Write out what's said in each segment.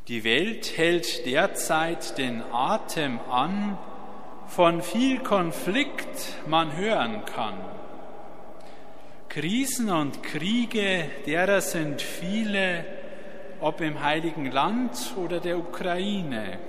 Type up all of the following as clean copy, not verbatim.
Die Welt hält derzeit den Atem an, von viel Konflikt man hören kann. Krisen und Kriege, derer sind viele, ob im Heiligen Land oder der Ukraine.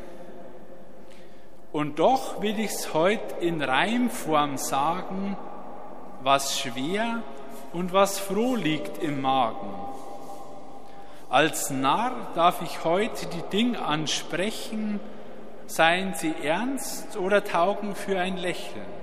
Und doch will ich's heute in Reimform sagen, was schwer und was froh liegt im Magen. Als Narr darf ich heute die Dinge ansprechen, seien sie ernst oder taugen für ein Lächeln.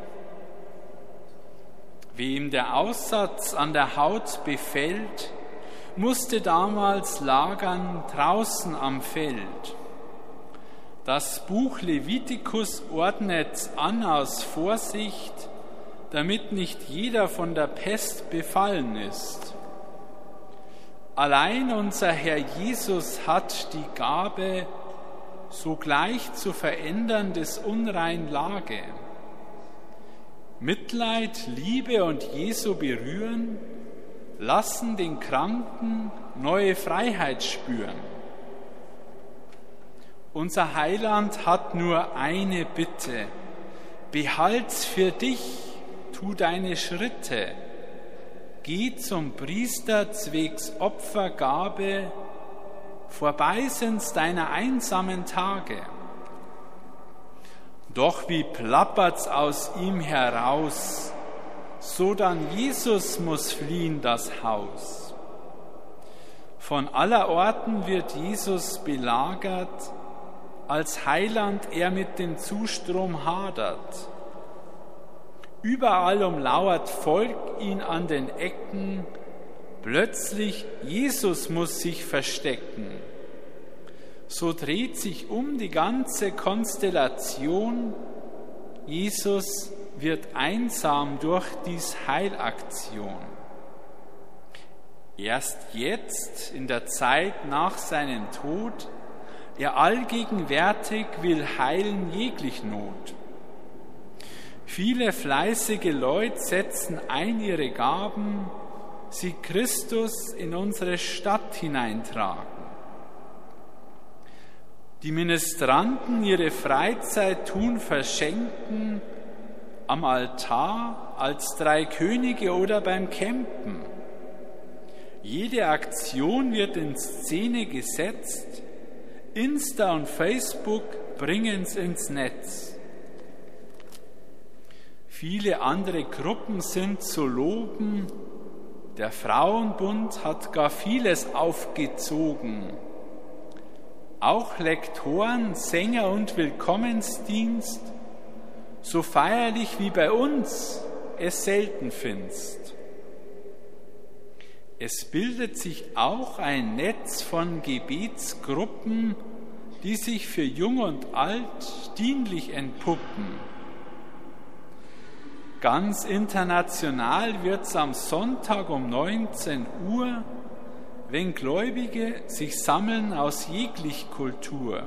Wem der Aussatz an der Haut befällt, musste damals lagern draußen am Feld. Das Buch Levitikus ordnet's an aus Vorsicht, damit nicht jeder von der Pest befallen ist. Allein unser Herr Jesus hat die Gabe, sogleich zu verändern des unrein Lage. Mitleid, Liebe und Jesu berühren, lassen den Kranken neue Freiheit spüren. Unser Heiland hat nur eine Bitte: Behalt's für dich, tu deine Schritte. Geh zum Priester zwecks Opfergabe, vorbei sind's deiner einsamen Tage. Doch wie plappert's aus ihm heraus, so dann Jesus muss fliehen das Haus. Von aller Orten wird Jesus belagert, als Heiland er mit dem Zustrom hadert. Überall umlauert Volk ihn an den Ecken, plötzlich Jesus muss sich verstecken. So dreht sich um die ganze Konstellation, Jesus wird einsam durch dies Heilaktion. Erst jetzt, in der Zeit nach seinem Tod, er allgegenwärtig will heilen jeglich Not. Viele fleißige Leute setzen ein ihre Gaben, sie Christus in unsere Stadt hineintragen. Die Ministranten ihre Freizeit tun verschenken, am Altar, als 3 Könige oder beim Campen. Jede Aktion wird in Szene gesetzt, Insta und Facebook bringen's ins Netz. Viele andere Gruppen sind zu loben, der Frauenbund hat gar vieles aufgezogen. Auch Lektoren, Sänger und Willkommensdienst, so feierlich wie bei uns, es selten findest. Es bildet sich auch ein Netz von Gebetsgruppen, die sich für Jung und Alt dienlich entpuppen. Ganz international wird's am Sonntag um 19 Uhr, wenn Gläubige sich sammeln aus jeglich Kultur.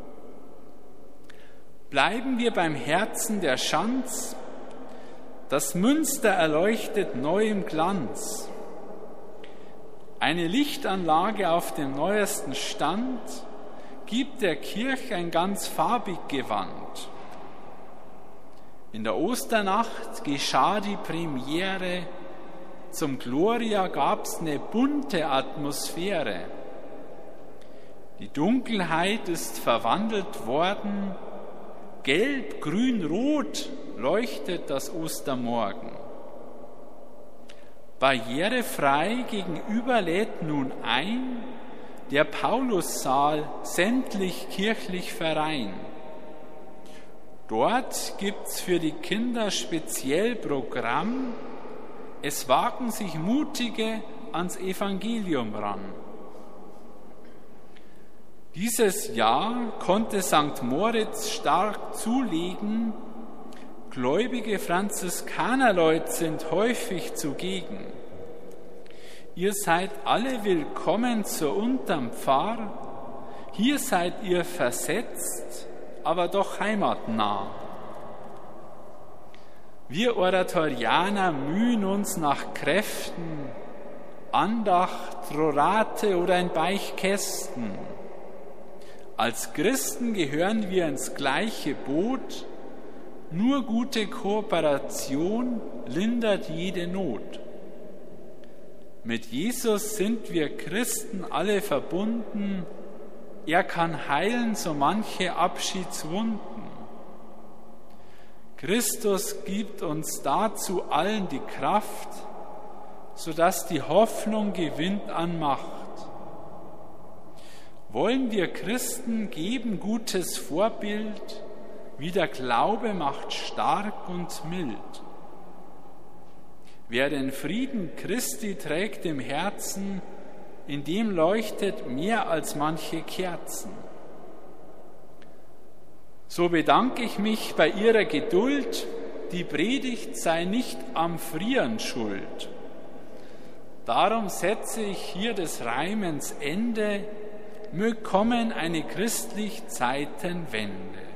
Bleiben wir beim Herzen der Schanz, das Münster erleuchtet neu im Glanz. Eine Lichtanlage auf dem neuesten Stand gibt der Kirche ein ganz farbig Gewand. In der Osternacht geschah die Premiere, zum Gloria gab's eine bunte Atmosphäre. Die Dunkelheit ist verwandelt worden, gelb, grün, rot leuchtet das Ostermorgen. Barrierefrei gegenüber lädt nun ein der Paulussaal sämtlich kirchlich Verein. Dort gibt's für die Kinder speziell Programm. Es wagen sich Mutige ans Evangelium ran. Dieses Jahr konnte St. Moritz stark zulegen. Gläubige Franziskanerleute sind häufig zugegen. Ihr seid alle willkommen zu unterm Pfarr. Hier seid ihr versetzt, aber doch heimatnah. Wir Oratorianer mühen uns nach Kräften, Andacht, Rorate oder ein Beichtkästen. Als Christen gehören wir ins gleiche Boot, nur gute Kooperation lindert jede Not. Mit Jesus sind wir Christen alle verbunden, er kann heilen so manche Abschiedswunden. Christus gibt uns dazu allen die Kraft, sodass die Hoffnung gewinnt an Macht. Wollen wir Christen geben gutes Vorbild, wie der Glaube macht stark und mild. Wer den Frieden Christi trägt im Herzen, in dem leuchtet mehr als manche Kerzen. So bedanke ich mich bei Ihrer Geduld, die Predigt sei nicht am Frieren schuld. Darum setze ich hier des Reimens Ende, mög kommen eine christlich Zeitenwende.